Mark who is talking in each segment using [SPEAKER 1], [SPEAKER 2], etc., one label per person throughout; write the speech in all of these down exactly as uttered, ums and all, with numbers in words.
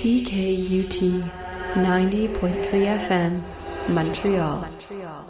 [SPEAKER 1] C K U T ninety point three F M, Montreal. Montreal.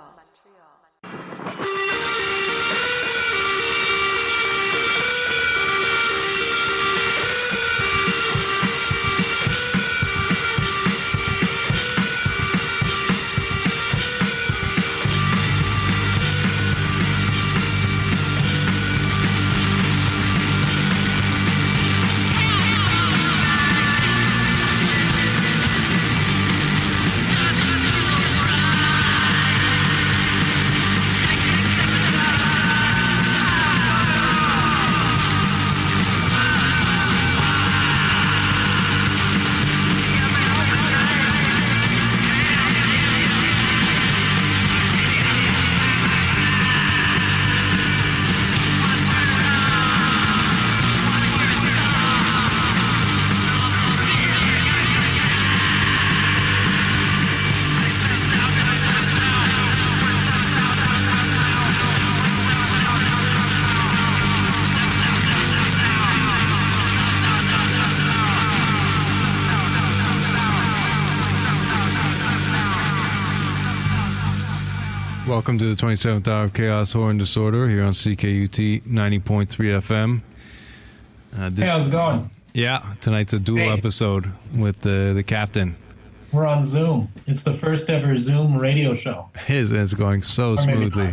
[SPEAKER 2] Welcome to the twenty-seventh Hour of Chaos, Horror, and Disorder here on C K U T ninety point three F M.
[SPEAKER 3] Uh, this, hey, how's it going?
[SPEAKER 2] Yeah, tonight's a dual hey. episode with the, the captain.
[SPEAKER 3] We're on Zoom. It's the first ever Zoom radio show.
[SPEAKER 2] It is. It's going so or smoothly.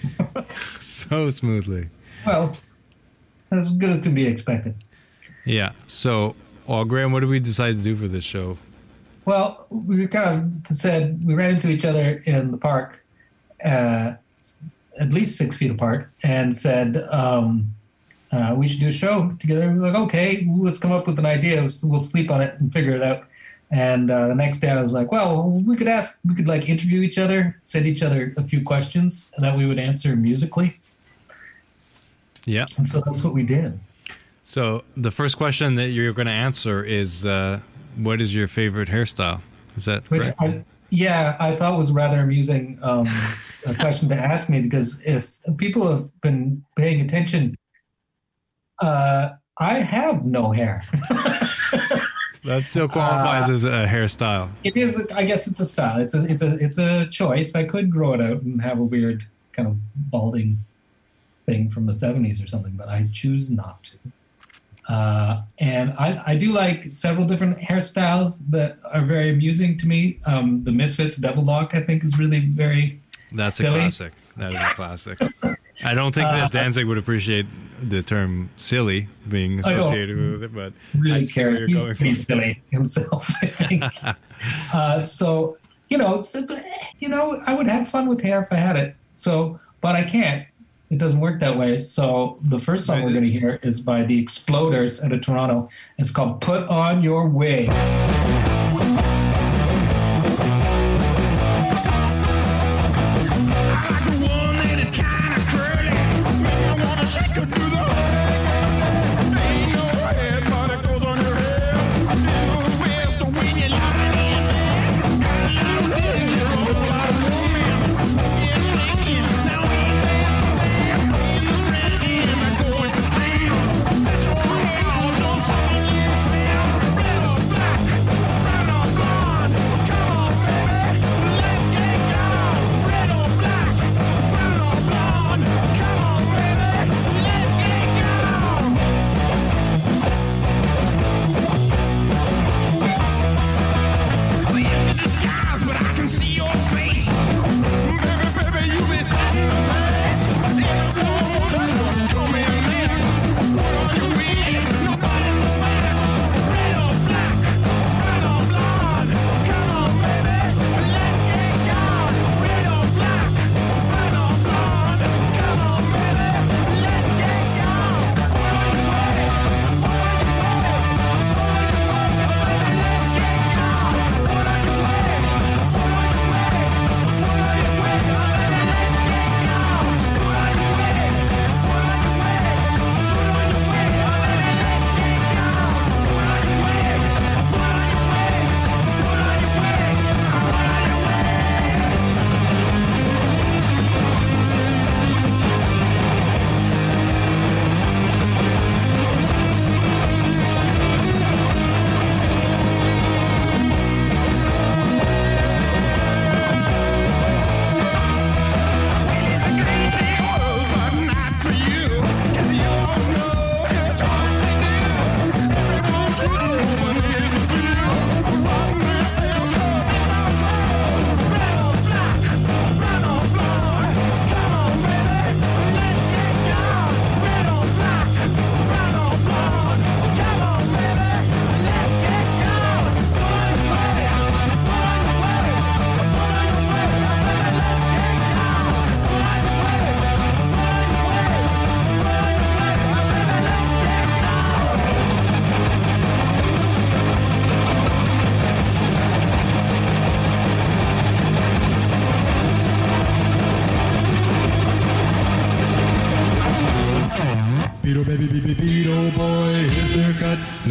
[SPEAKER 2] so smoothly.
[SPEAKER 3] Well, as good as can be expected.
[SPEAKER 2] Yeah. So, well, Graham, what did we decide to do for this show?
[SPEAKER 3] Well, we kind of said we ran into each other in the park. Uh, at least six feet apart, and said um, uh, we should do a show together. We were like, okay, let's come up with an idea. We'll sleep on it and figure it out. And uh, the next day, I was like, well, we could ask, we could like interview each other, send each other a few questions that we would answer musically.
[SPEAKER 2] Yeah.
[SPEAKER 3] And so that's what we did.
[SPEAKER 2] So the first question that you're going to answer is, uh, what is your favorite hairstyle? Is that correct?
[SPEAKER 3] Which I, Yeah, I thought it was rather amusing um, a question to ask me, because if people have been paying attention, uh, I have no hair.
[SPEAKER 2] That still qualifies
[SPEAKER 3] uh,
[SPEAKER 2] as a hairstyle.
[SPEAKER 3] It is. I guess it's a style. It's a. It's a. It's a choice. I could grow it out and have a weird kind of balding thing from the seventies or something, but I choose not to. Uh, and I, I do like several different hairstyles that are very amusing to me. Um, the Misfits Devil Lock, I think, is really very
[SPEAKER 2] That's
[SPEAKER 3] silly.
[SPEAKER 2] a classic. That is a classic. I don't think that Danzig would appreciate the term silly being associated with it, but
[SPEAKER 3] really
[SPEAKER 2] I see where
[SPEAKER 3] care.
[SPEAKER 2] you're
[SPEAKER 3] He's
[SPEAKER 2] going
[SPEAKER 3] pretty
[SPEAKER 2] from.
[SPEAKER 3] silly himself, I think. uh, so, you know, it's, you know, I would have fun with hair if I had it. So, but I can't. It doesn't work that way. So the first song we're going to hear is by the Exploders out of Toronto. It's called Put On Your Wig.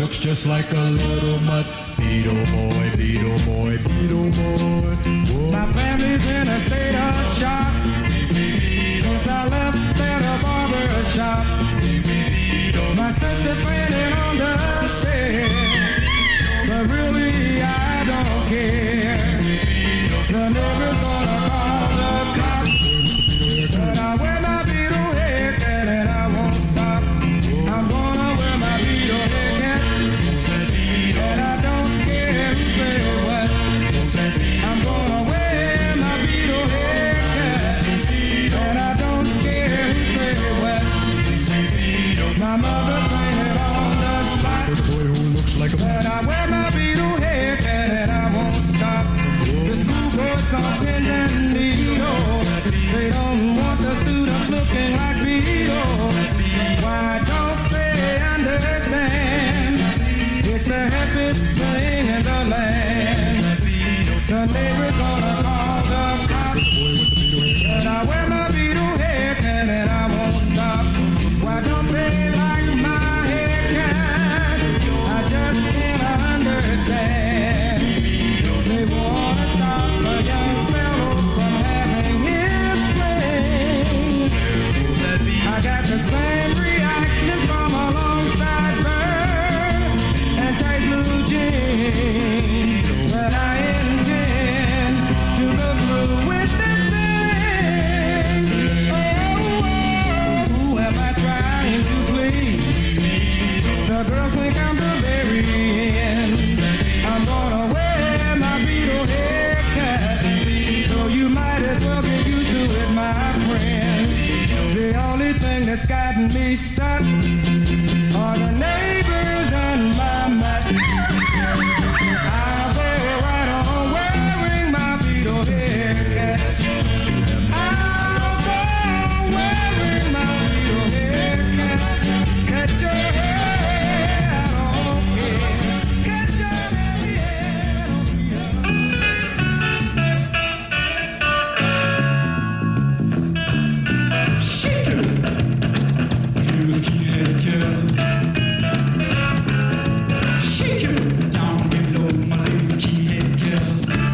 [SPEAKER 4] looks just like a little mutt. Beetle boy, Beetle boy, Beetle boy. Whoa.
[SPEAKER 5] My family's in a state of shock since I left at a barber shop. My sister fainted on the stairs, but really I don't care. The neighbor's gonna call the cops, but I wear my Beetle haircut and I won't stop. I'm gonna wear my Beetle haircut, and I don't care who say what. I'm gonna wear my Beetle haircut, and I don't care who say what. My mother painted on the spot,
[SPEAKER 4] This boy who looks like a
[SPEAKER 5] but I wear my Beetle haircut and I won't stop. The school boards on pins and needles, they don't want the students looking like Beatles. Why don't they understand? It's the happiest thing in the land. The neighbor's gonna call the cops, but I wear my Beetle haircut and I won't stop. Why don't they like my haircut? I just can't understand. They wanna stop a young fellow from having his fling. I got the same reaction from alongside Bird and tight blue jeans, but I intend to go through with this thing. Oh, who am I trying to please? The girls think I'm the very end. I'm gonna wear my Beetle haircut, so you might as well get used to it, my friend. The only thing that's gotten me stuck are the neighbors and my mutt. I wear right on wearing my Beetle haircut. I'll go wearing my Beetle haircut. Cut your hair, I don't care. Cut your hair, don't Shake it. You skinhead girl. Shake it down below, my little skinhead girl.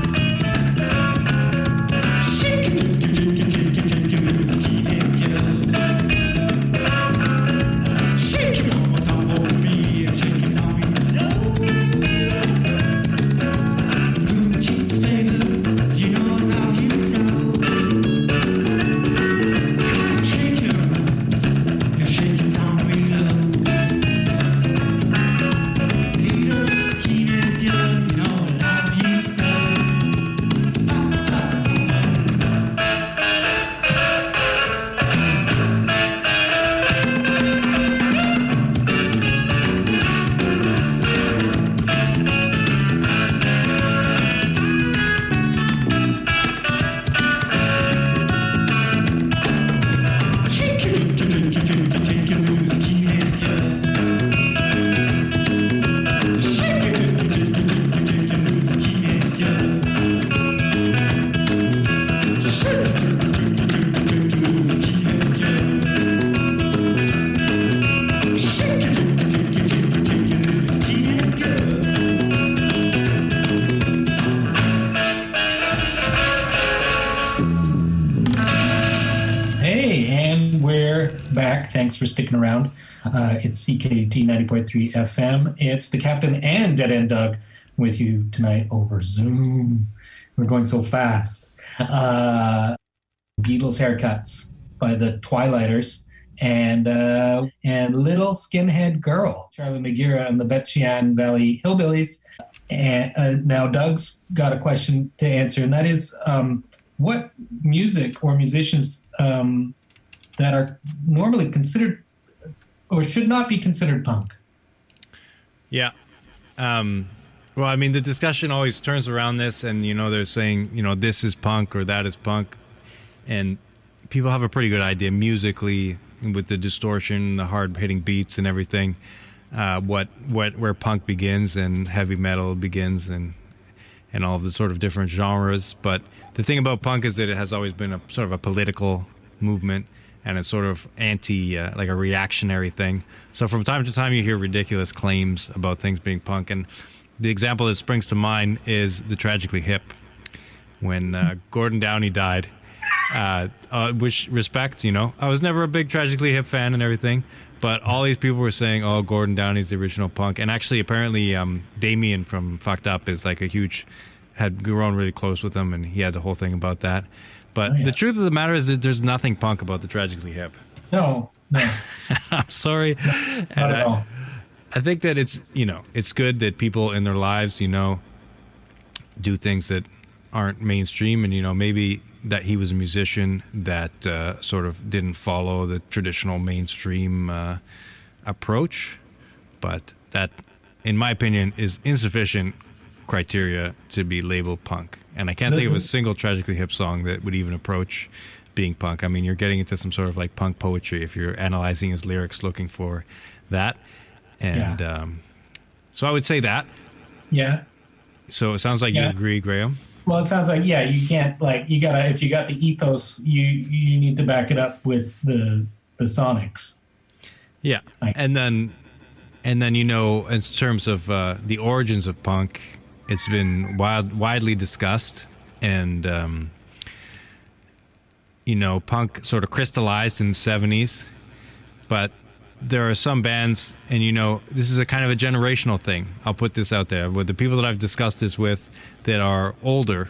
[SPEAKER 5] Shake it, shake it, shake it, shake it, little skinhead girl. Shake it one more time for me and shake it down below. Blue cheeks, baby, you know how you sound. Shake it, and shake it down below. Little skinhead girl, you know how you sound. Shake it, shake it, shake it, shake it, little skinhead girl. Shake it, shake it, shake it, shake it, little skinhead girl. Shake it, shake it, shake it, shake it, little skinhead girl. Shake it, shake it, shake it, shake it, little skinhead girl.
[SPEAKER 3] Hey, and we're back. Thanks for sticking around. Uh, it's C K T ninety point three F M. It's the Captain and Dead End Doug with you tonight over Zoom. We're going so fast. Uh, Beatles Haircuts by the Twilighters and uh, and Little Skinhead Girl, Charlie McGeera and the Betchian Valley Hillbillies. And uh, now Doug's got a question to answer, and that is, um, what music or musicians um, that are normally considered or should not be considered punk?
[SPEAKER 2] Yeah. Um, well, I mean, the discussion always turns around this, and, you know, they're saying, you know, this is punk or that is punk. And people have a pretty good idea musically with the distortion, the hard-hitting beats and everything, uh, what, what, where punk begins and heavy metal begins and, and all of the sort of different genres. But the thing about punk is that it has always been a sort of a political movement. and it's sort of anti, uh, like a reactionary thing. So from time to time, you hear ridiculous claims about things being punk, and the example that springs to mind is the Tragically Hip. When uh, Gordon Downey died, uh, uh, which respect, you know, I was never a big Tragically Hip fan and everything, but all these people were saying, oh, Gordon Downey's the original punk. And actually, apparently, um, Damien from Fucked Up is like a huge, had grown really close with him, and he had the whole thing about that. But
[SPEAKER 3] Oh, yeah.
[SPEAKER 2] the truth of the matter is that there's nothing punk about the Tragically Hip.
[SPEAKER 3] No, no,
[SPEAKER 2] I'm sorry.
[SPEAKER 3] not
[SPEAKER 2] And
[SPEAKER 3] at
[SPEAKER 2] I,
[SPEAKER 3] all.
[SPEAKER 2] I think that it's, you know, it's good that people in their lives, you know, do things that aren't mainstream, and, you know, maybe that he was a musician that uh, sort of didn't follow the traditional mainstream uh, approach, but that, in my opinion, is insufficient criteria to be labeled punk. And I can't think of a single Tragically Hip song that would even approach being punk. I mean, you're getting into some sort of like punk poetry if you're analyzing his lyrics looking for that. And
[SPEAKER 3] Yeah.
[SPEAKER 2] um, so I would say that.
[SPEAKER 3] Yeah.
[SPEAKER 2] So it sounds like you
[SPEAKER 3] Yeah.
[SPEAKER 2] agree, Graham.
[SPEAKER 3] Well, it sounds like, yeah, you can't, like, you gotta, if you got the ethos, you you need to back it up with the the sonics.
[SPEAKER 2] Yeah.
[SPEAKER 3] I
[SPEAKER 2] And
[SPEAKER 3] guess.
[SPEAKER 2] then, and then, you know, in terms of uh, the origins of punk, it's been wild, widely discussed. And, um, you know, punk sort of crystallized in the seventies. But there are some bands, and, you know, this is a kind of a generational thing. I'll put this out there. With the people that I've discussed this with that are older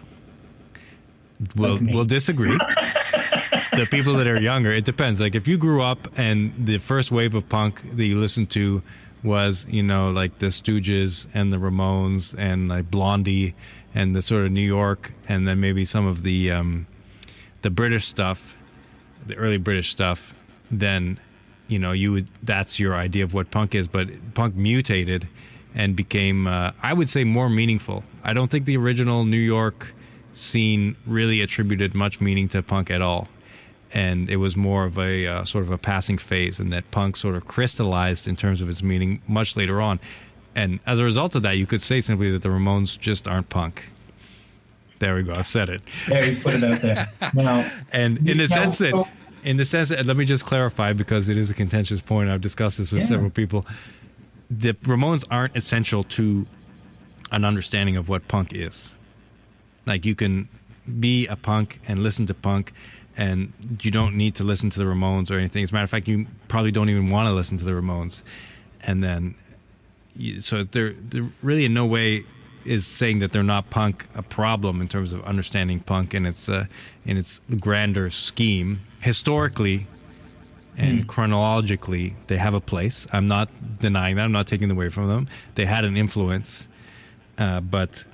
[SPEAKER 2] will
[SPEAKER 3] Like me.
[SPEAKER 2] will disagree. The people that are younger, it depends. Like, if you grew up and the first wave of punk that you listened to was, you know, like the Stooges and the Ramones and like Blondie and the sort of New York, and then maybe some of the um, the British stuff, the early British stuff, then, you know, you would, that's your idea of what punk is. But punk mutated and became, uh, I would say, more meaningful. I don't think the original New York scene really attributed much meaning to punk at all. And it was more of a uh, sort of a passing phase, and that punk sort of crystallized in terms of its meaning much later on. And as a result of that, you could say simply that the Ramones just aren't punk. There we go. I've said it.
[SPEAKER 3] There, he's put it out there. Now,
[SPEAKER 2] And in the
[SPEAKER 3] Now,
[SPEAKER 2] sense that,
[SPEAKER 3] so-
[SPEAKER 2] in the sense that, let me just clarify, because it is a contentious point. I've discussed this with
[SPEAKER 3] Yeah.
[SPEAKER 2] several people. The Ramones aren't essential to an understanding of what punk is. Like, you can be a punk and listen to punk, and you don't need to listen to the Ramones or anything. As a matter of fact, you probably don't even want to listen to the Ramones. And then, you, so there, there really in no way is saying that they're not punk a problem in terms of understanding punk in its uh, in its grander scheme. Historically and chronologically, they have a place. I'm not denying that. I'm not taking it away from them. They had an influence, uh, but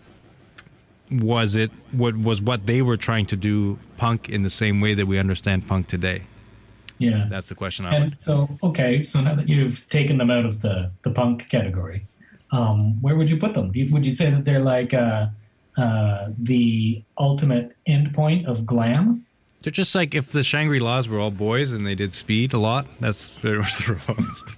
[SPEAKER 2] was it what was what they were trying to do punk in the same way that we understand punk today?
[SPEAKER 3] yeah.
[SPEAKER 2] That's the question I
[SPEAKER 3] And
[SPEAKER 2] would.
[SPEAKER 3] so, okay, so now that you've taken them out of the, the punk category, um, where would you put them? Would you say that they're like uh, uh, the ultimate endpoint of glam?
[SPEAKER 2] They're just like if the Shangri-Las were all boys and they did speed a lot. That's very much the Ramones.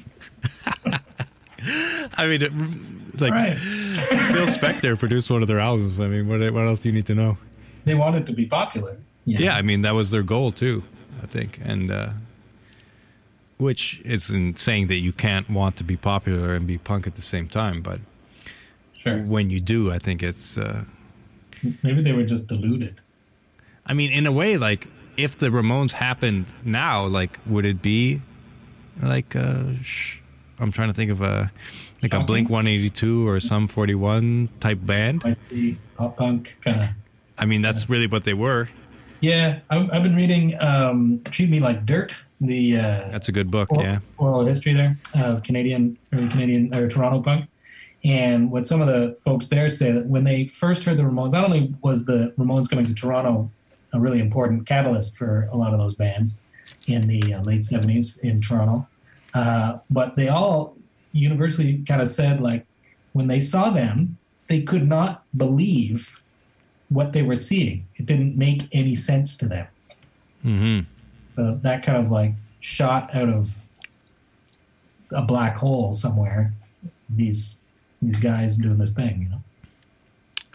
[SPEAKER 2] I mean, it, like
[SPEAKER 3] Right.
[SPEAKER 2] Phil Spector produced one of their albums. I mean, what what else do you need to know?
[SPEAKER 3] They wanted to be popular.
[SPEAKER 2] Yeah, I mean that was their goal too, I think, and uh, which isn't saying that you can't want to be popular and be punk at the same time, but
[SPEAKER 3] Sure.
[SPEAKER 2] when you do, I think it's. Uh,
[SPEAKER 3] Maybe they were just deluded.
[SPEAKER 2] I mean, in a way, like if the Ramones happened now, like would it be like uh, sh- I'm trying to think of a like a
[SPEAKER 3] Shocking.
[SPEAKER 2] Blink one eighty-two or some forty-one type band.
[SPEAKER 3] Like the pop punk kind of.
[SPEAKER 2] I mean, that's really what they were.
[SPEAKER 3] Yeah, I've, I've been reading um, Treat Me Like Dirt, the uh,
[SPEAKER 2] That's a good book,
[SPEAKER 3] oral,
[SPEAKER 2] yeah.
[SPEAKER 3] oral history there of Canadian, early Canadian, or Toronto punk. And what some of the folks there say that when they first heard the Ramones, not only was the Ramones coming to Toronto a really important catalyst for a lot of those bands in the uh, late seventies in Toronto, uh, but they all universally kind of said, like, when they saw them, they could not believe what they were seeing. It didn't make any sense to them.
[SPEAKER 2] Mm-hmm.
[SPEAKER 3] So that kind of like shot out of a black hole somewhere. These these guys doing this thing, you know.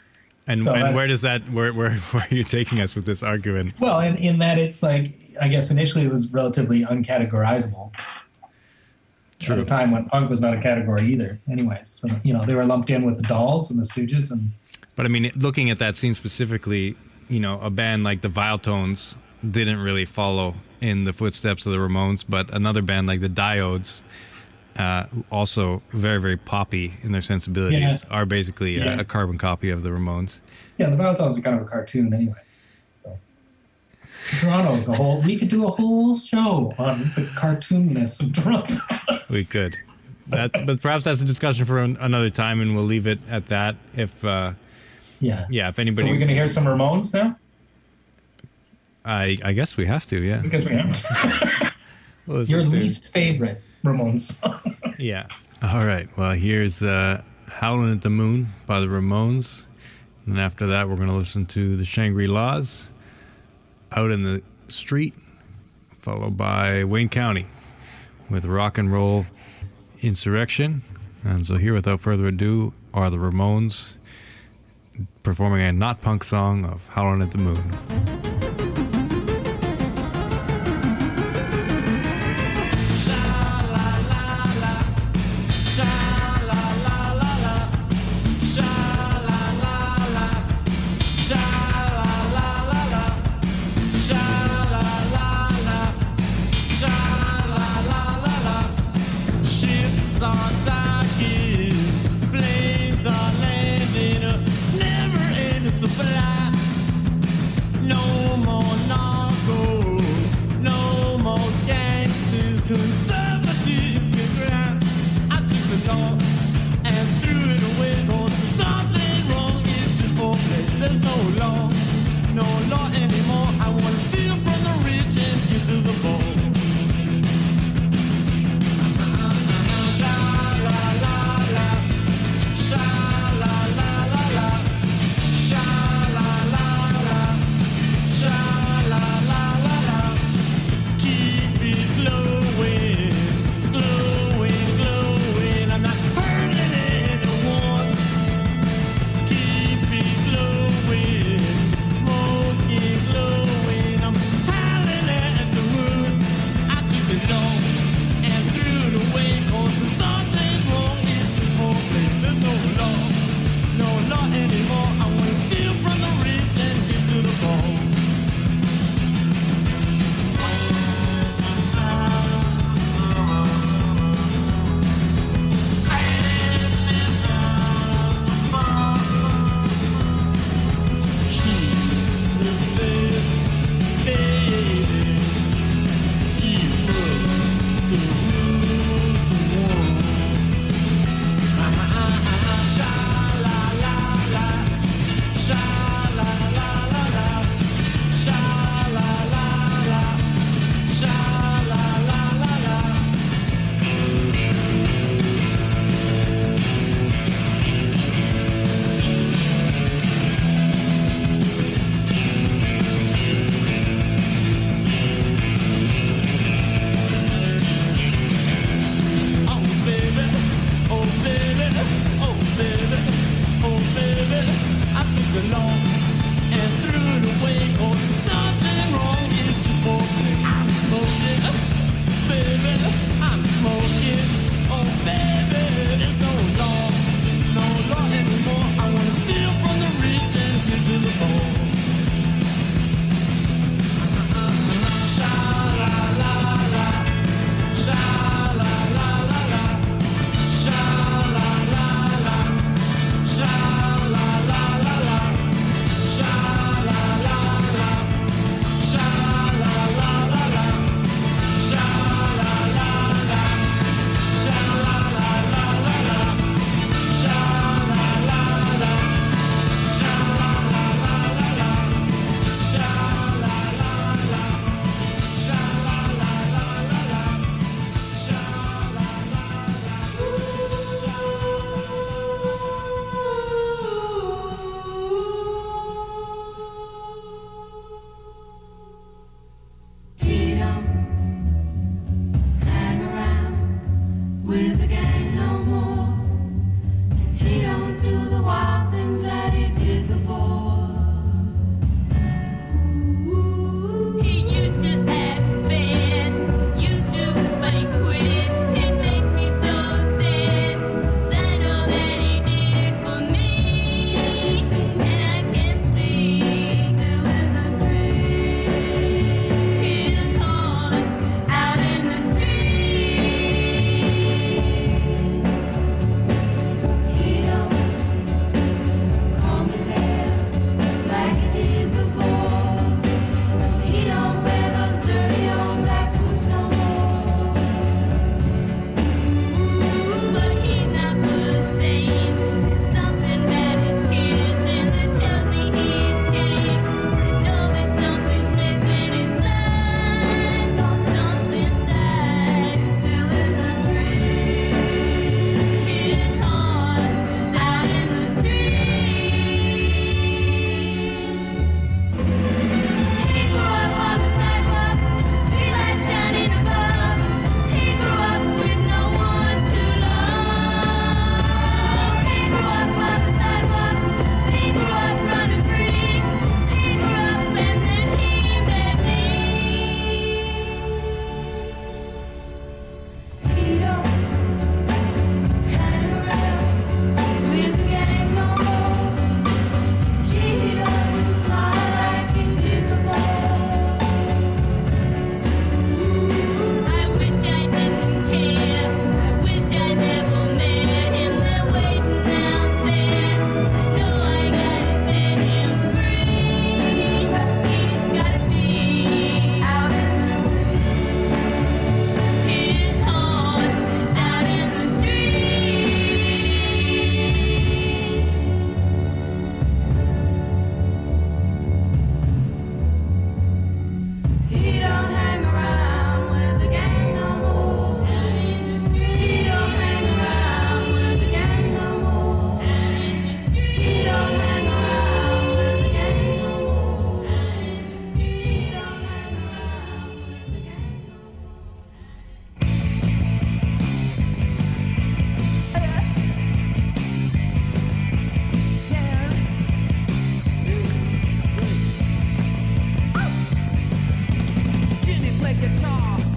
[SPEAKER 2] And
[SPEAKER 3] So
[SPEAKER 2] and
[SPEAKER 3] that's-
[SPEAKER 2] where does that where where where are you taking us with this argument?
[SPEAKER 3] Well, in, in that it's like, I guess initially it was relatively uncategorizable.
[SPEAKER 2] True.
[SPEAKER 3] At a time when punk was not a category either. Anyways, so, you know, they were lumped in with the Dolls and the Stooges. And
[SPEAKER 2] But I mean, looking at that scene specifically, you know, a band like the Vile Tones didn't really follow in the footsteps of the Ramones, but another band like the Diodes, uh, also very, very poppy in their sensibilities,
[SPEAKER 3] Yeah.
[SPEAKER 2] are basically
[SPEAKER 3] Yeah.
[SPEAKER 2] a, a carbon copy of the Ramones.
[SPEAKER 3] yeah, the Valentines are kind of a cartoon anyway. So. Toronto is a whole, we could do a whole show on the cartoonness of Toronto.
[SPEAKER 2] We could. That, but perhaps that's a discussion for an, another time, and we'll leave it at that. If uh,
[SPEAKER 3] yeah.
[SPEAKER 2] yeah, if
[SPEAKER 3] So
[SPEAKER 2] anybody,
[SPEAKER 3] we're going to hear some Ramones now?
[SPEAKER 2] I I guess we have to. Yeah.
[SPEAKER 3] Because we have
[SPEAKER 2] We'll listen
[SPEAKER 3] your
[SPEAKER 2] to-
[SPEAKER 3] least favorite Ramones song.
[SPEAKER 2] Yeah. All right. Well, here's uh, Howlin' at the Moon by the Ramones. And after that, we're going to listen to the Shangri-Las, Out in the Street, followed by Wayne County with Rock and Roll Insurrection. And so here, without further ado, are the Ramones performing a not punk song of Howlin' at the Moon.
[SPEAKER 6] Ships are docking, planes are landing, a never-ending supply. No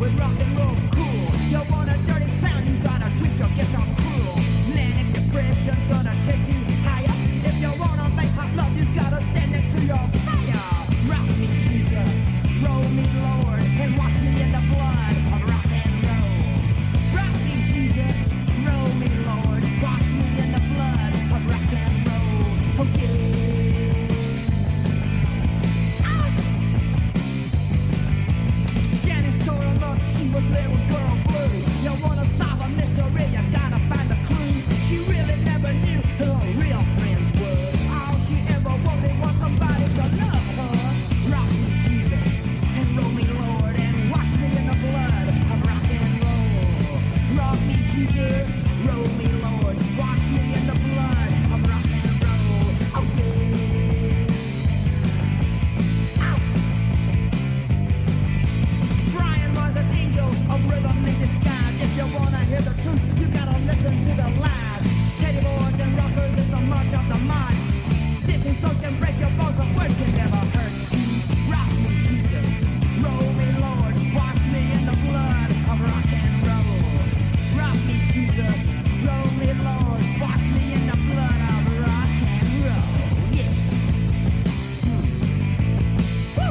[SPEAKER 7] with rock and roll cool. You want a dirty sound, you gotta treat your guitar cruel. Manic depression's gonna take you higher. If you wanna make hot love, you gotta stand next to your fire. Rock me, Jesus, roll me, Lord, and wash me in the blood of rock and roll. Rock me, Jesus, roll me, Lord, wash me in the blood of rock and roll. Okay. Janice told her look, she was little girl blue. You wanna solve a mystery, you gotta find a clue. She really never knew who her real friends were. All she ever wanted was somebody to love her. Rock me, Jesus, and roll me, Lord, and wash me in the blood of rock and roll. Rock me, Jesus, roll me, Lord, wash me in the blood of rock and roll. Okay. Brian was an angel of rhythm in disguise. If you wanna hear the truth, you gotta listen to the lies. Teddy boys and rockers is a march of the mind. Stiffy strokes can break your bones, but words can never hurt you. Rock me, Jesus, roll me, Lord, wash me in the blood of rock and roll. Rock me, Jesus, roll me, Lord, wash me in the blood of rock and roll. Yeah. Woo!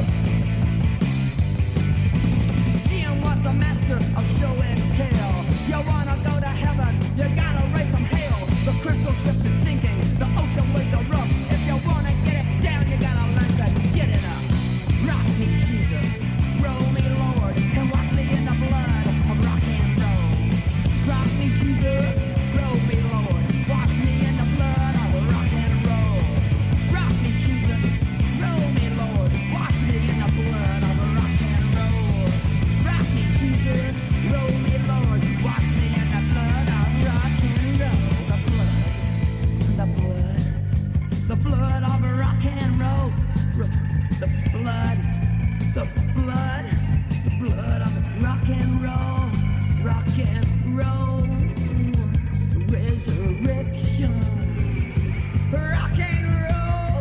[SPEAKER 7] Jim was the master of show and tell. You wanna go to heaven, you gotta raise from hell. The crystal ship is sinking, the ocean waves are rough. If you wanna get it down, you gotta learn to get it up. Rock me, Jesus, roll me, Lord, and wash me in the blood of rock and roll. Rock me, Jesus, roll me, Lord, wash me in the blood of rock and roll. Rock me, Jesus, roll me, Lord, wash me in the blood of rock and roll. Rock me, Jesus, roll me, Lord, wash me in the blood of rock and roll. The blood, the blood, the blood of rock and roll. The blood, the blood, the blood of rock and roll. Rock and roll, resurrection. Rock and roll,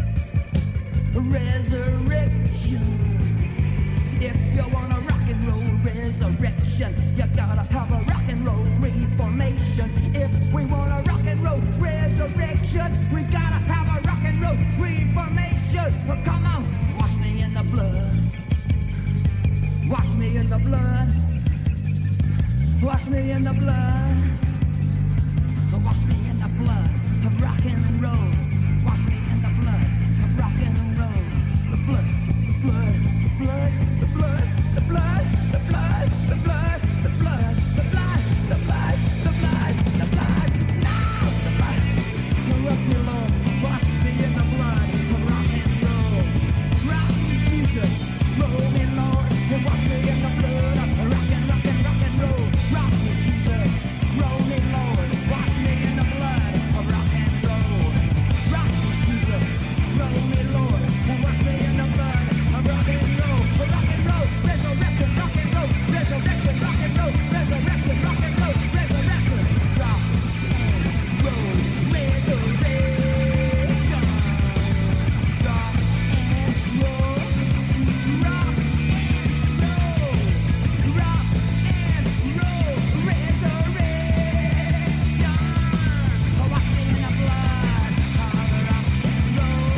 [SPEAKER 7] resurrection. If you want a rock and roll resurrection, you gotta have a rock and roll reformation. If we want a rock and roll resurrection, we gotta have a rock and roll reformation. Well, come on, wash me in the blood. Wash me in the blood. Wash me in the blood. Wash me in the blood of rock and roll. Wash me in the blood of rock and roll. The blood, the blood, the blood, the blood, the blood, the blood, the blood, the blood, the blood, the blood, the blood, the blood, no, the blood. Rock me, Lord, wash me in the blood of rock and roll. Rock me, Jesus, roll me, Lord, and wash me in the blood of rock and rock and rock and roll. Rock me, Jesus, roll me, Lord, wash me in the blood of rock and roll. Rock me, Jesus, roll me, Lord, and wash me in the blood of rock and roll. Rock and roll, resurrection, rock and roll, resurrection, rock and roll, resurrection, rock and roll, resurrection, rock and roll, resurrection, rock and roll, rock and roll, rock and roll, resurrection. Wash me in the blood of rock and roll,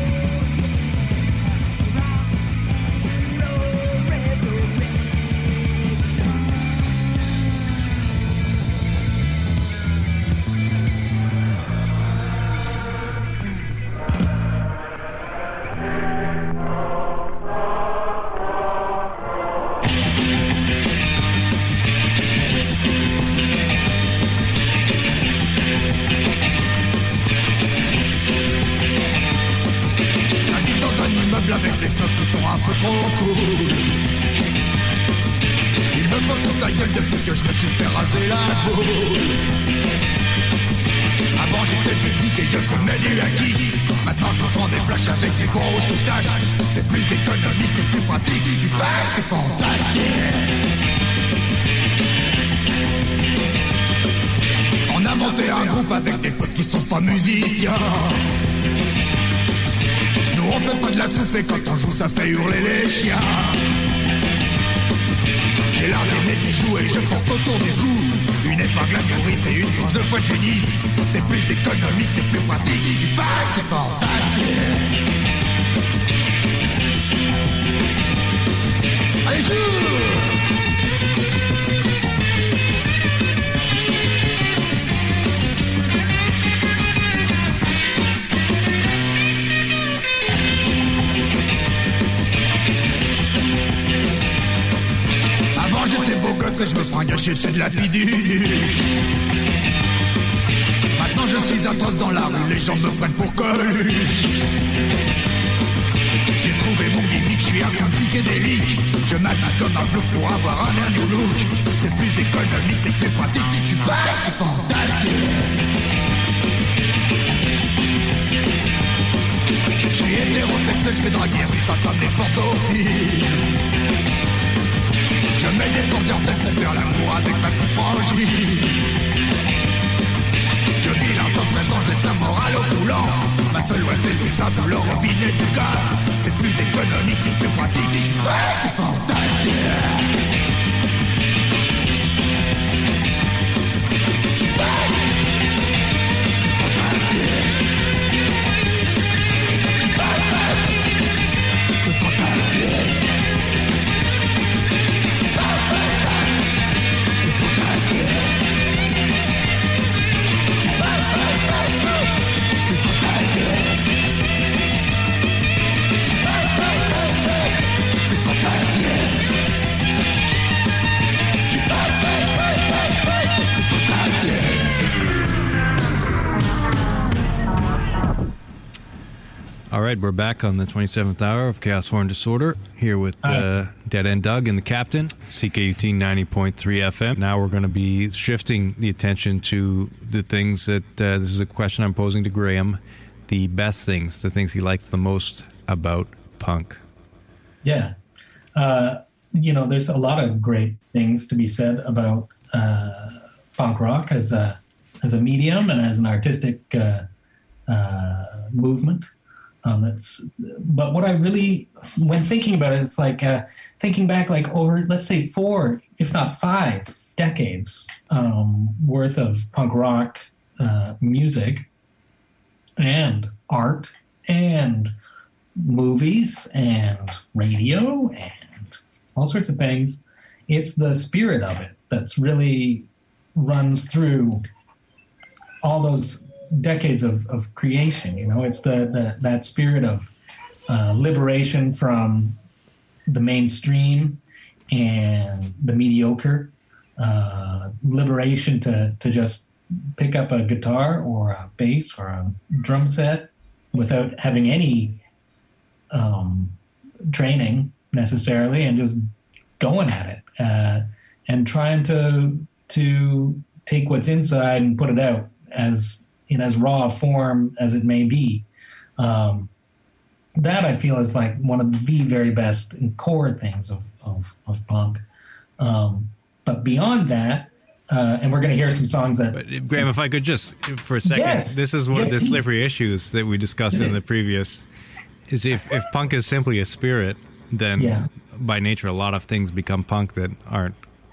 [SPEAKER 7] rock and roll, resurrection.
[SPEAKER 4] J'habite dans un immeuble avec des snobs qui sont un peu trop cool. Ils me font toute la gueule depuis que je me suis fait raser la boule. Avant j'étais public et je fumais du haki. Maintenant je me prends des flashs avec des grosses moustaches. C'est plus économique, c'est plus pratique. Je suis pas, c'est fantastique. On a monté un groupe avec des potes qui sont pas musiciens. Nous on fait pas de la souffle et quand on joue ça fait hurler les chiens. J'ai l'art d'aimer de jouer, je porte autour du cou une épingle à nourrice et une tranche de foie de génie. C'est plus économique, c'est plus pratique. Je suis fan, c'est fantastique. Allez, joue! J'étais beau gosse et je me fringue à chercher de la biduche. Maintenant je suis atroce dans la rue, les gens me prennent pour Coluche. J'ai trouvé mon gimmick, je suis un bien psychédélique. Je m'habille comme un flou pour avoir un air new look. C'est plus économique, c'est plus pratique. Je suis pas, c'est fantastique. Je suis hétérosexuel, je fais draguer, oui ça, ça m'importe aux filles. Je mets des porteurs tête pour faire l'amour avec ma petite frangine. Je vis l'instant présent, je laisse la morale au coulant. Ma seule loi c'est juste un sous le robinet du gaz. C'est plus économique, c'est plus pratique. Je suis c'est fantastique. Je suis c'est fantastique. Je suis c'est fantastique.
[SPEAKER 2] All right, we're back on the twenty-seventh hour of Chaos Horn Disorder, here with uh, Dead End Doug and the Captain, C K U T ninety point three F M. Now we're going to be shifting the attention to the things that, uh, this is a question I'm posing to Graham, the best things, the things he likes the most about punk.
[SPEAKER 3] Yeah. Uh, you know, there's a lot of great things to be said about uh, punk rock as a, as a medium and as an artistic uh, uh, movement. Um, it's, but what I really, when thinking about it, it's like uh, thinking back like over, let's say four, if not five decades um, worth of punk rock uh, music and art and movies and radio and all sorts of things. It's the spirit of it that's really runs through all those decades of, of creation. You know, it's the, the that spirit of uh, liberation from the mainstream and the mediocre, uh, liberation to to just pick up a guitar or a bass or a drum set without having any um, training necessarily, and just going at it uh, and trying to to take what's inside and put it out as in as raw a form as it may be. Um, that I feel is like one of the very best and core things of, of, of punk. Um, but beyond that, uh, and we're going to hear some songs that...
[SPEAKER 2] But Graham, if I could just, for a second,
[SPEAKER 3] yes.
[SPEAKER 2] this is one of the slippery issues that we discussed in the previous, is if, if punk is simply a spirit, then
[SPEAKER 3] yeah.
[SPEAKER 2] by nature a lot of things become punk that aren't.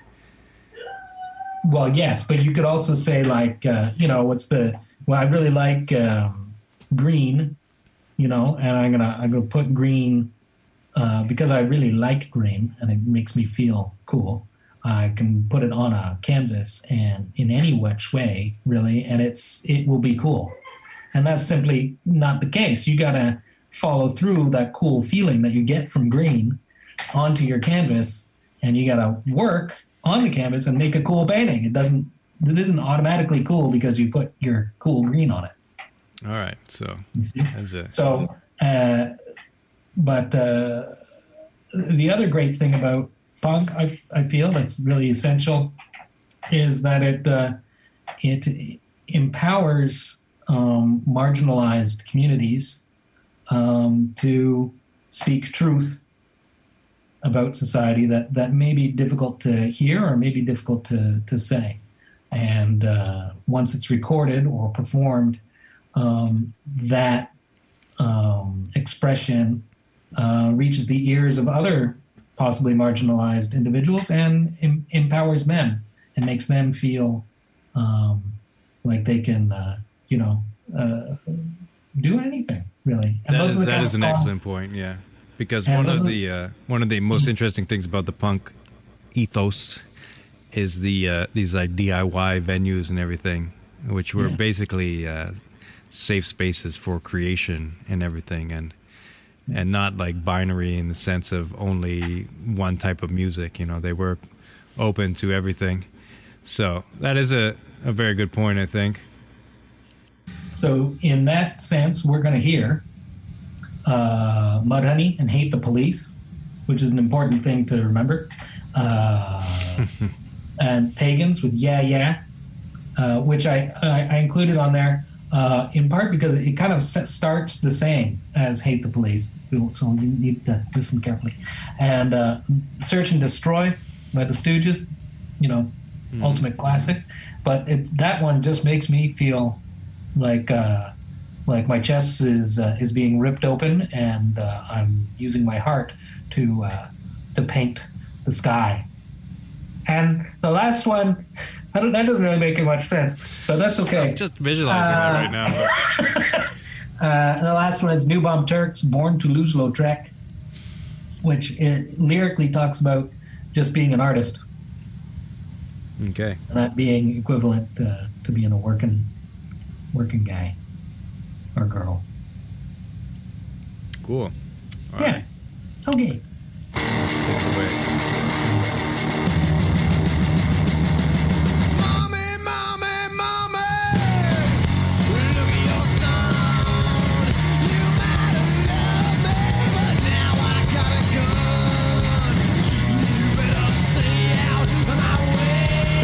[SPEAKER 3] Well, yes, but you could also say like, uh, you know, what's the... Well, I really like um, Green, you know, and I'm gonna I'm gonna put Green uh, because I really like Green and it makes me feel cool. I can put it on a canvas and in any which way, really, and it's it will be cool. And that's simply not the case. You gotta follow through that cool feeling that you get from Green onto your canvas, and you gotta work on the canvas and make a cool painting. It doesn't. It isn't automatically cool because you put your cool green on it.
[SPEAKER 2] All right, so that's it.
[SPEAKER 3] So, uh, but uh, the other great thing about punk, I, I feel that's really essential, is that it uh, it empowers um, marginalized communities um, to speak truth about society that, that may be difficult to hear or may be difficult to, to say. And uh, once it's recorded or performed, um, that um, expression uh, reaches the ears of other possibly marginalized individuals and em- empowers them and makes them feel um, like they can, uh, you know, uh, do anything really. And
[SPEAKER 2] That
[SPEAKER 3] those
[SPEAKER 2] is,
[SPEAKER 3] are the
[SPEAKER 2] that
[SPEAKER 3] kind
[SPEAKER 2] is
[SPEAKER 3] of
[SPEAKER 2] an
[SPEAKER 3] songs-
[SPEAKER 2] excellent point. Yeah, because
[SPEAKER 3] And
[SPEAKER 2] one
[SPEAKER 3] those
[SPEAKER 2] of
[SPEAKER 3] are-
[SPEAKER 2] the uh, one of the most interesting things about the punk ethos is the uh, these like D I Y venues and everything, which were
[SPEAKER 3] Yeah.
[SPEAKER 2] basically uh, safe spaces for creation and everything, and and not like binary in the sense of only one type of music. You know, they were open to everything. So that is a, a very good point, I think.
[SPEAKER 3] So in that sense, we're going to hear uh, Mudhoney and Hate the Police, which is an important thing to remember. Uh, and Pagans with Yeah Yeah, uh, which I, I, I included on there uh, in part because it kind of s- starts the same as Hate the Police. So you need to listen carefully. And uh, Search and Destroy by the Stooges, you know, ultimate classic. But it, that one just makes me feel like uh, like my chest is uh, is being ripped open, and uh, I'm using my heart to uh, to paint the sky. And the last one, I don't, that doesn't really make much sense, but that's okay.
[SPEAKER 2] I'm just visualizing that right now. but-
[SPEAKER 3] Uh, and the last one is New Bomb Turks, Born to Lose Lautrec, which it lyrically talks about just being an artist,
[SPEAKER 2] Okay.
[SPEAKER 3] and that being equivalent uh, to being a working working guy or girl.
[SPEAKER 2] Cool. All
[SPEAKER 3] Yeah.
[SPEAKER 2] right.
[SPEAKER 3] Okay.
[SPEAKER 2] Let's take it away.
[SPEAKER 4] Mommy, mommy, mommy, look at your son. You might have loved me, but now I got a gun. You better stay out of my way.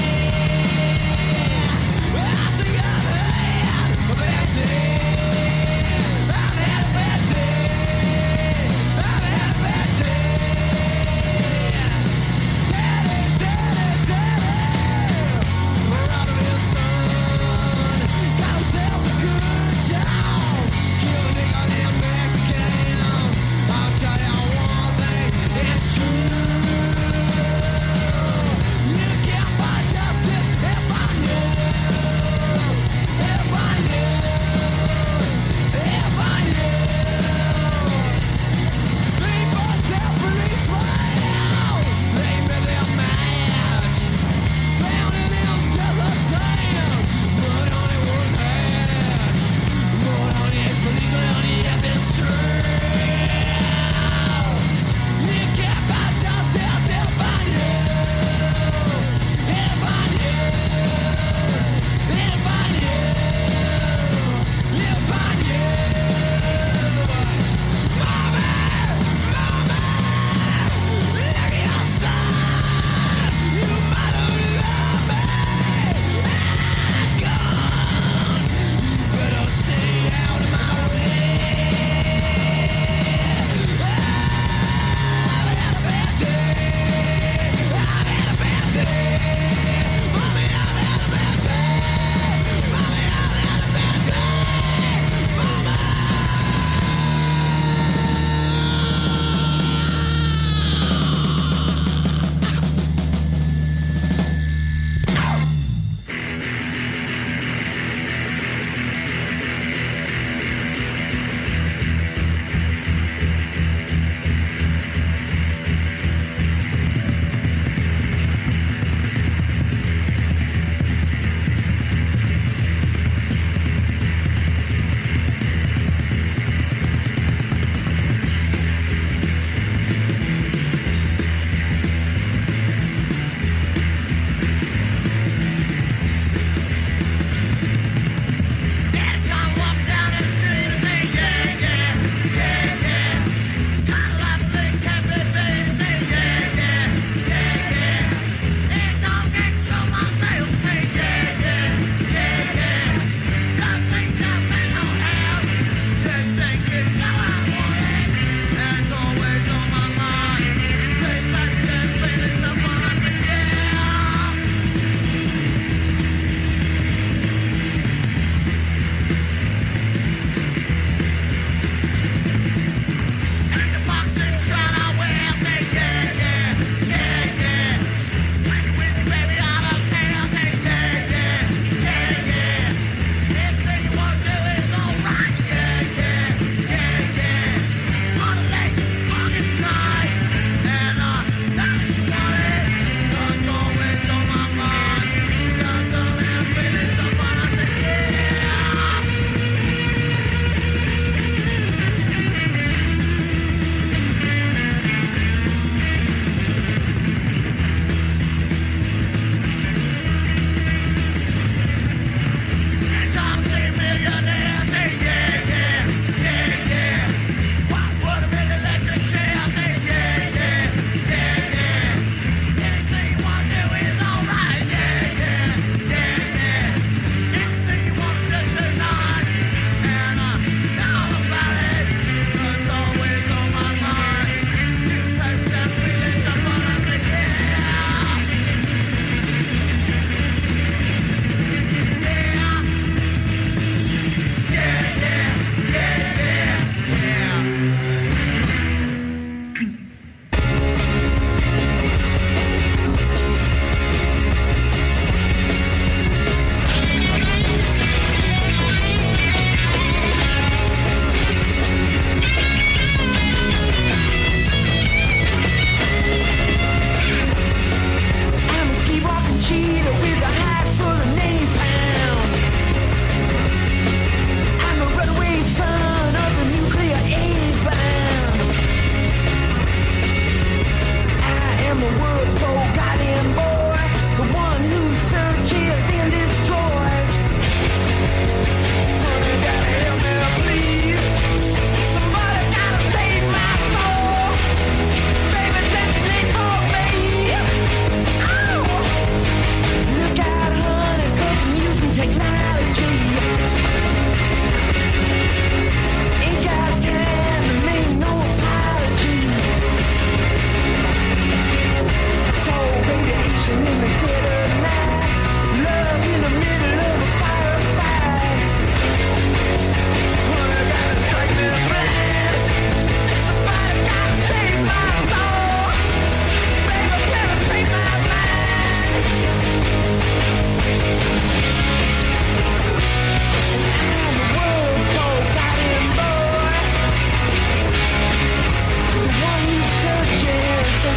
[SPEAKER 4] I think I've had a bad day. I've had a bad day. I've had a bad day.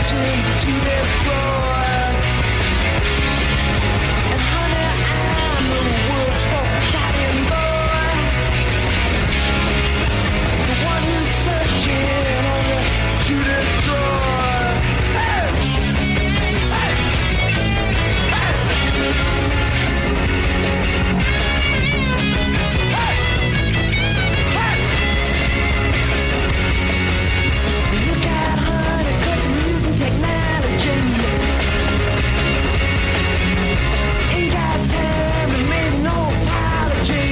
[SPEAKER 7] searching to destroy. And honey, I'm the world's forgotten boy, the one who's searching only to destroy. Hey! Hey! Look out, honey, 'cause I'm using technology. Ain't got time to make no apology.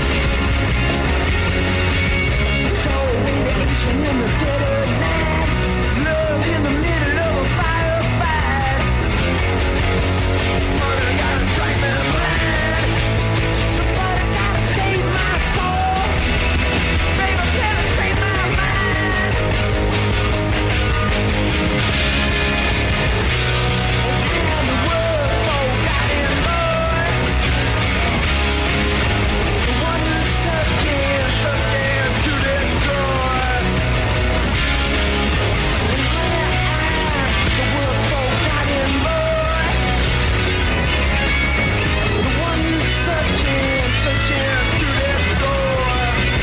[SPEAKER 7] So radiation in the dead of night, love in the middle of a firefight. Mother gotta strike me blind. Somebody gotta save my soul. Baby, penetrate my mind. I'm the world's forgotten boy, the one who's searching, searching to destroy. And honey, I'm the world's forgotten boy, the one who's searching, searching to destroy.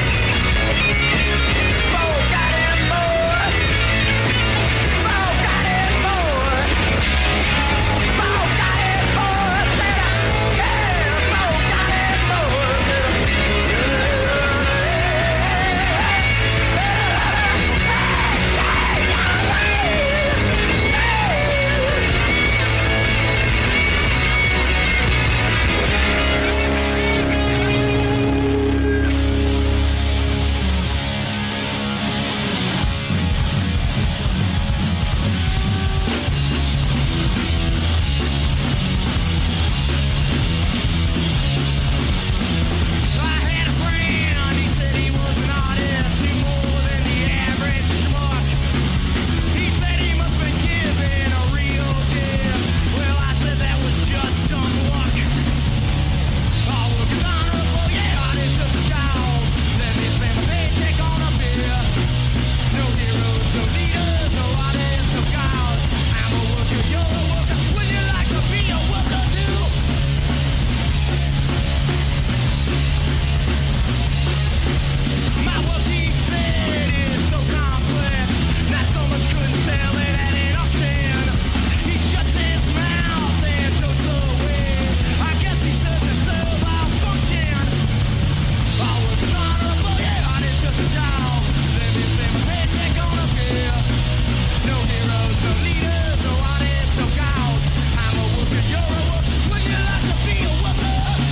[SPEAKER 7] Forgotten boy, forgotten boy, forgotten boy, said I, yeah, forgotten boy, said I. I had a friend, he said he was an artist, knew more than the average schmuck. He said he must have been given a real gift. Well, I said that was just dumb luck. All work is honorable, yeah, artist of the child. Let me spend my paycheck on a beer. No heroes, no leaders, no artists, no gods. I'm a worker, you're a worker. Would you like to be a worker too? My work, he said, is so complex. Not so much couldn't sell it at an auction. He shuts his mouth and floats away. I guess he says to serve our function. All work is honorable, yeah, artist just a job. Let me spend my paycheck on a beer. No heroes, no leaders, no artists, no gods. I'm a worker, you're a worker. Would you like to be a worker?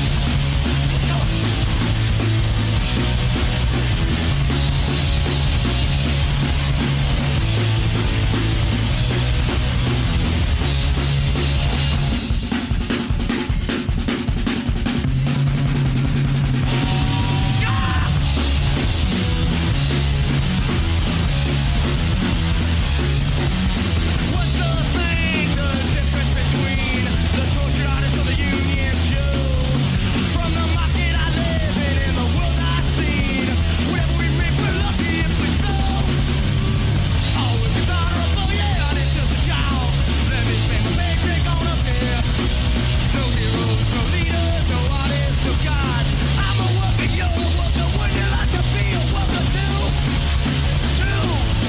[SPEAKER 7] What's the thing, the difference between the tortured artist or the union Jew? From the market I live in and the world I've seen, whatever we make, we're lucky if we sow. All work is honorable, yeah, and it's just a job. Let me spend my paycheck on a beer. No heroes, no leaders, no artists, no gods. I'm a worker, you're a worker. Would you like to be a worker too? Too.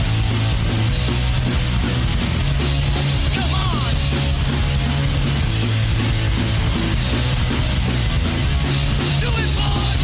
[SPEAKER 7] Come on. Do it, boy.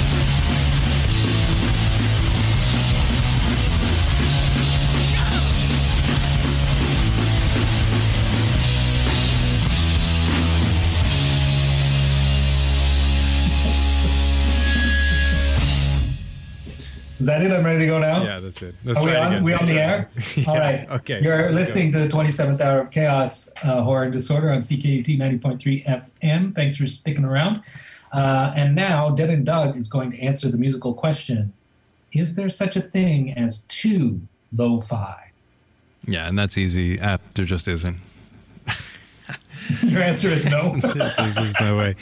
[SPEAKER 3] Is that it? I'm ready to go now?
[SPEAKER 2] Yeah, that's it. Let's
[SPEAKER 3] Are we
[SPEAKER 2] try it
[SPEAKER 3] on?
[SPEAKER 2] again.
[SPEAKER 3] We on
[SPEAKER 2] Let's
[SPEAKER 3] the
[SPEAKER 2] try
[SPEAKER 3] air?
[SPEAKER 2] it again.
[SPEAKER 3] All
[SPEAKER 2] Yeah,
[SPEAKER 3] right.
[SPEAKER 2] Okay.
[SPEAKER 3] You're
[SPEAKER 2] let's go.
[SPEAKER 3] listening to the twenty-seventh Hour of Chaos, uh, Horror and Disorder on C K U T ninety point three F M. Thanks for sticking around. Uh, and now, Dead and Doug is going to answer the musical question: is there such a thing as two lo-fi?
[SPEAKER 2] Yeah, and that's easy. Uh, there just isn't.
[SPEAKER 3] Your answer is no.
[SPEAKER 2] There's just no way.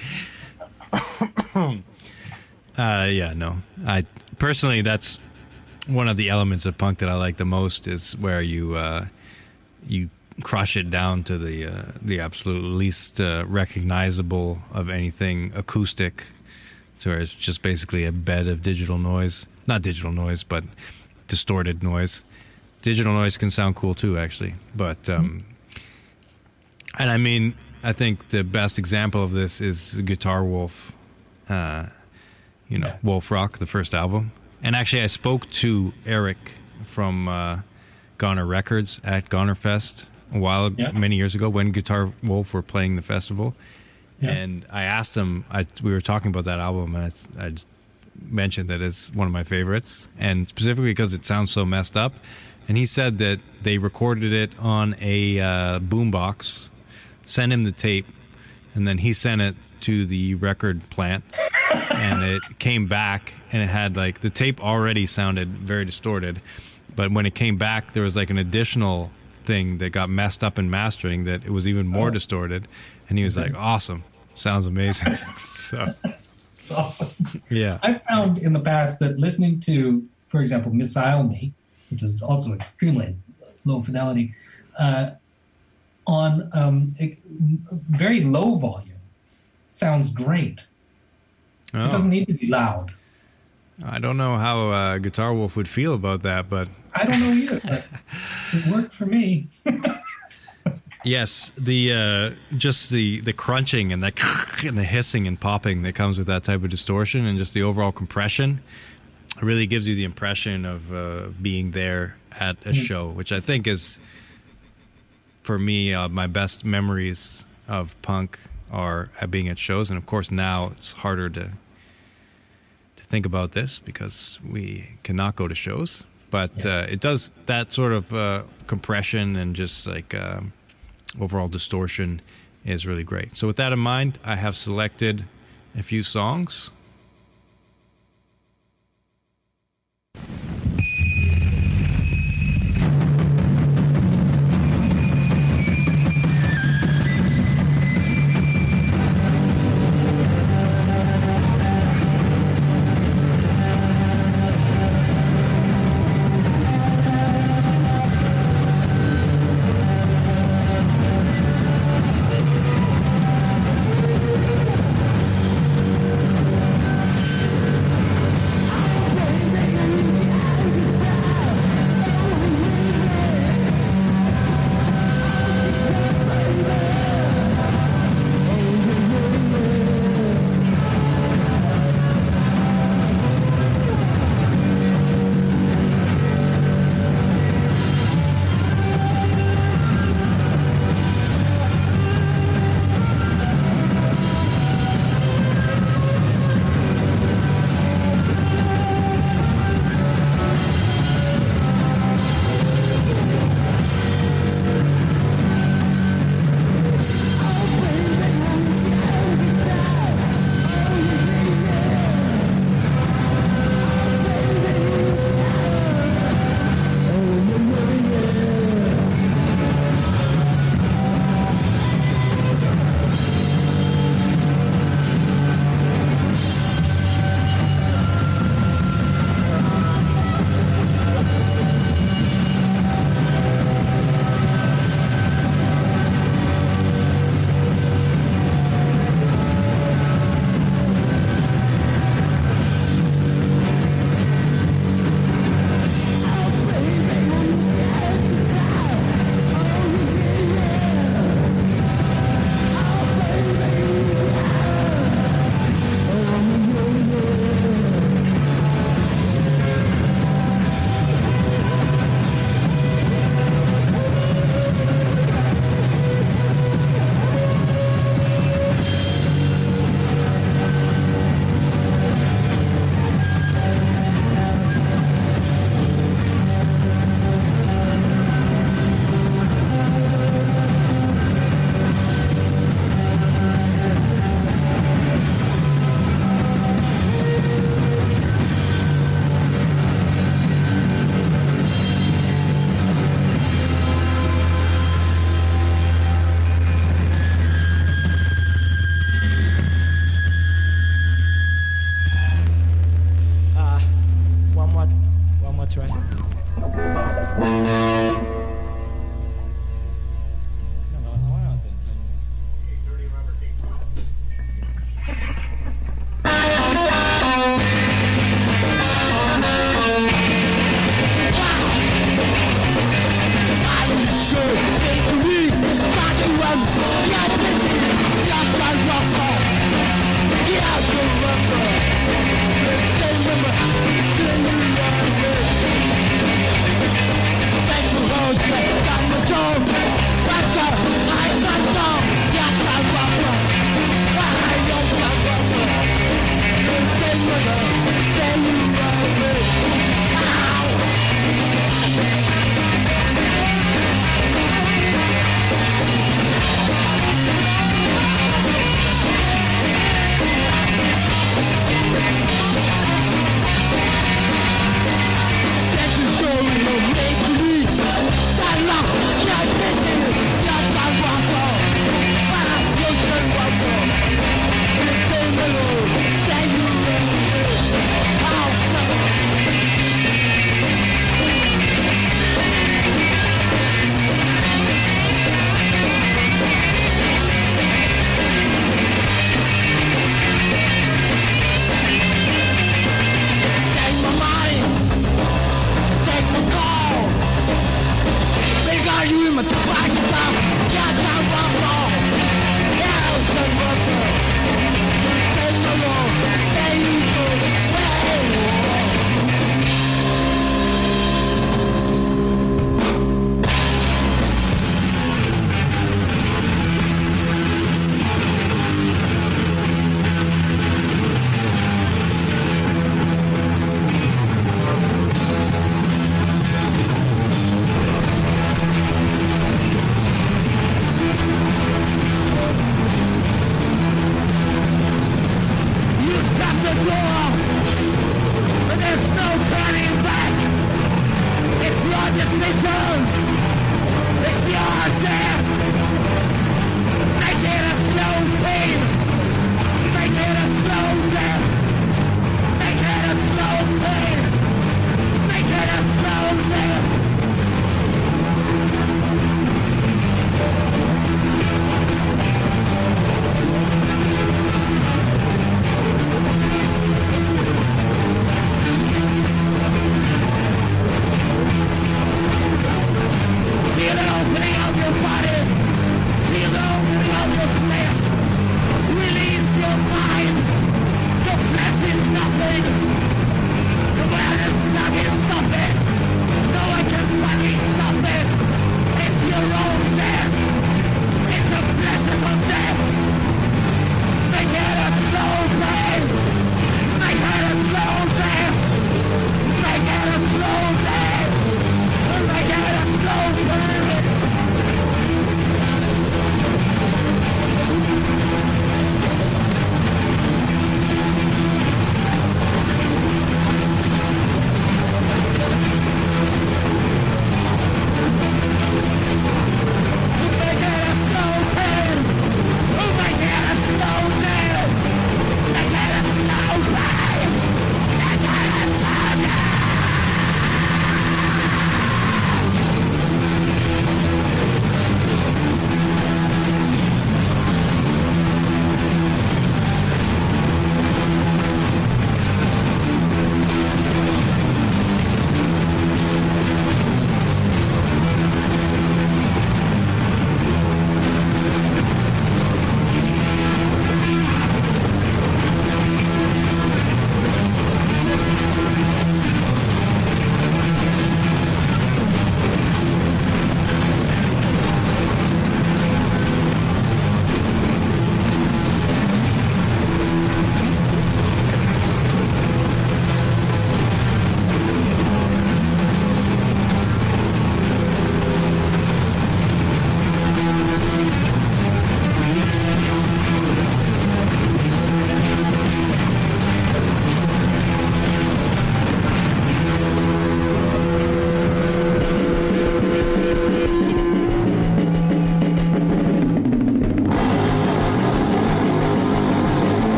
[SPEAKER 2] uh, yeah, no. I personally, that's one of the elements of punk that I like the most, is where you uh, you crush it down to the uh, the absolute least uh, recognizable of anything acoustic, to where it's just basically a bed of digital noise. Not digital noise, but distorted noise. Digital noise can sound cool too, actually. But um, and I mean, I think the best example of this is Guitar Wolf. Uh, you know,
[SPEAKER 3] Yeah.
[SPEAKER 2] Wolf Rock, the first album. And actually, I spoke to Eric from uh, Goner Records at Goner Fest a while,
[SPEAKER 3] Yeah.
[SPEAKER 2] many years ago, when Guitar Wolf were playing the festival.
[SPEAKER 3] Yeah.
[SPEAKER 2] And I asked him, I, we were talking about that album, and I, I mentioned that it's one of my favorites, and specifically because it sounds so messed up. And he said that they recorded it on a uh, boombox, sent him the tape, and then he sent it to the record plant, and it came back, and it had like the tape already sounded very distorted, but when it came back, there was like an additional thing that got messed up in mastering that it was even more
[SPEAKER 3] Oh.
[SPEAKER 2] distorted, and he was like, "Awesome, sounds amazing." So
[SPEAKER 3] It's awesome.
[SPEAKER 2] yeah,
[SPEAKER 3] I've found in the past that listening to, for example, Missile Me, which is also extremely low fidelity, uh, on um, a very low volume, sounds great.
[SPEAKER 2] Oh.
[SPEAKER 3] It doesn't need to be loud.
[SPEAKER 2] I don't know how uh, Guitar Wolf would feel about that, but
[SPEAKER 3] I don't know either, but it worked for me.
[SPEAKER 2] yes, the uh, just the the crunching and the and the hissing and popping that comes with that type of distortion, and just the overall compression really gives you the impression of uh, being there at a show, which I think is, for me, uh, my best memories of punk are at being at shows. And of course now it's harder to to think about this because we cannot go to shows, but
[SPEAKER 3] Yeah.
[SPEAKER 2] uh, it does that sort of uh, compression and just like um, overall distortion is really great. So with that in mind, I have selected a few songs.
[SPEAKER 4] Thank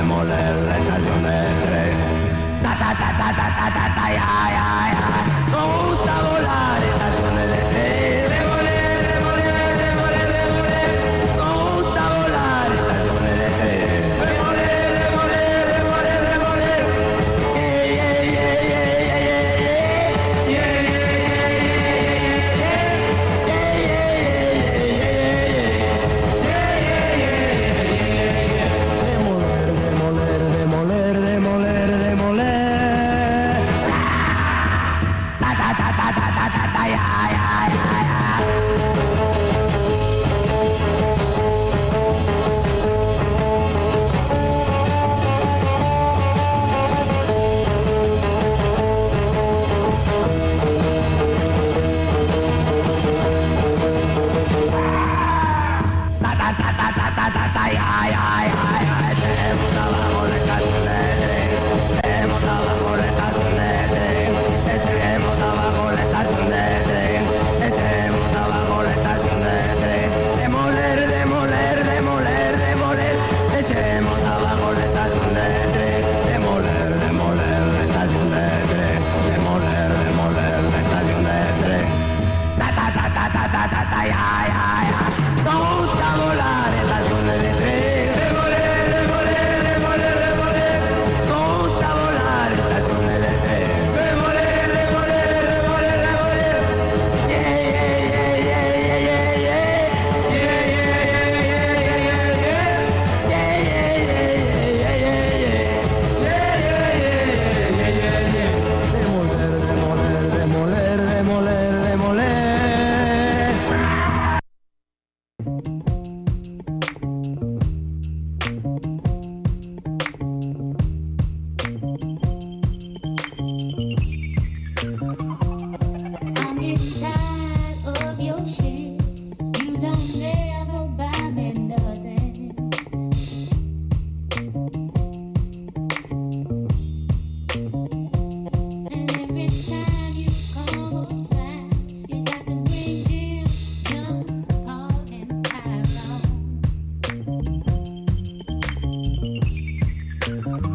[SPEAKER 8] demoler la estación del tren. Ta ta ta ta ta ta ta ta ya ya ya. Nos gusta volar estaciones de tren. Demoler, demoler, demoler, demoler. Nos gusta volar estaciones de tren. Demoler, demoler, demoler, demoler. Yeah, yeah, yeah, yeah, yeah, yeah, yeah, demoler, demoler, demoler, demoler. Ta ta ta ta ta ta ta ta ya ya ya ya. Ta ta ta ta ta ta ta ta ya ya ya ya. Echemos abajo la estación de tren. Echemos abajo la estación de tren. Echemos abajo la estación de tren. Echemos abajo la estación de tren. Demoler, demoler, demoler, demoler. Echemos abajo la estación de tren. Demoler, demoler la estación de tren. Demoler, demoler la estación de tren. Ta ta ta ta ta ta ta ta ya ya ya. Nos gusta volar estaciones de tren. Demoler, demoler, demoler, demoler. Nos gusta volar estaciones de tren. Demoler, demoler, demoler, demoler. Yeah, yeah, yeah, yeah, yeah, yeah, yeah. Yeah, yeah, yeah, yeah, yeah, yeah, yeah. Yeah, yeah, yeah, yeah, yeah, yeah, yeah. Yeah, yeah, yeah, yeah, yeah, yeah, yeah. Demoler, demoler, demoler, demoler, demoler.
[SPEAKER 9] I'm getting tired of your shit. You don't never buy me nothing. And every time you come around, you got to bring Jim, John, Paul, and Tyrone.